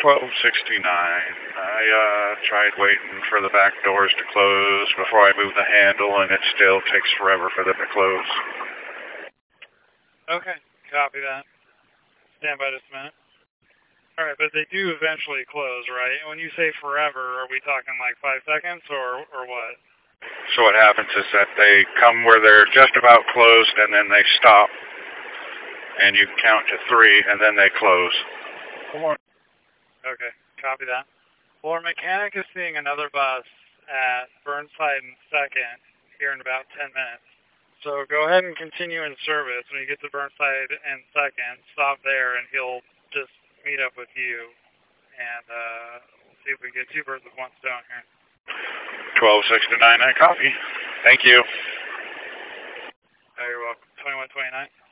1269. I tried waiting for the back doors to close before I move the handle, and it still takes forever for them to close. Okay, copy that. Stand by just a minute. Alright, but they do eventually close, right? When you say forever, are we talking like 5 seconds or what? So what happens is that they come where they're just about closed, and then they stop, and you count to 3, and then they close. Okay, copy that. Well, our mechanic is seeing another bus at Burnside and 2nd here in about 10 minutes. So go ahead and continue in service. When you get to Burnside and 2nd, stop there and he'll just meet up with you. And see if we can get 2 birds with 1 stone here. 1269, I copy. Thank you. Oh, you're welcome. 2129.